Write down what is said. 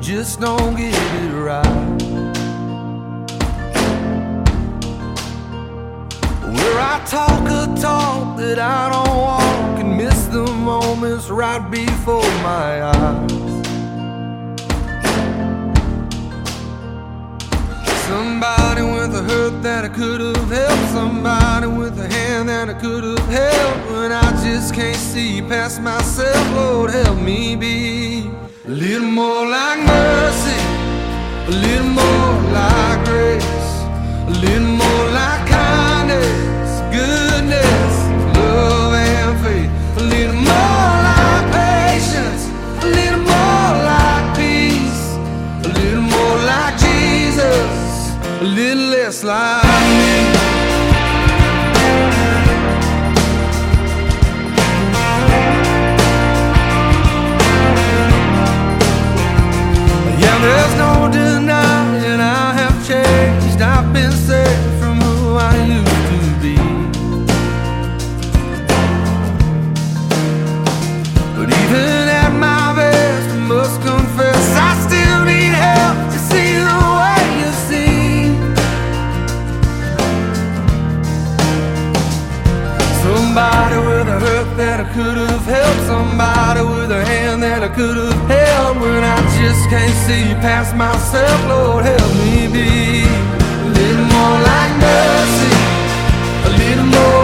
just don't get it right. Where I talk a talk that I don't walk and miss the moments right before my eyes. Somebody with a hurt that I could have helped, somebody with a hand that I could have held. When I just can't see past myself, Lord, help me be a little more like mercy, a little more like grace, a little more like kindness, goodness, love and faith, a little more like patience, a little more like peace, a little more like Jesus, a little less like me. Yeah, there's no denying I have changed. I've been saved from who I used to be. But even at my best, I must confess I still need help to see the way you see. Somebody with a hurt that I could have helped, somebody with a hand that I could have held. When I just can't see past myself, Lord, help me be a little more like mercy, a little more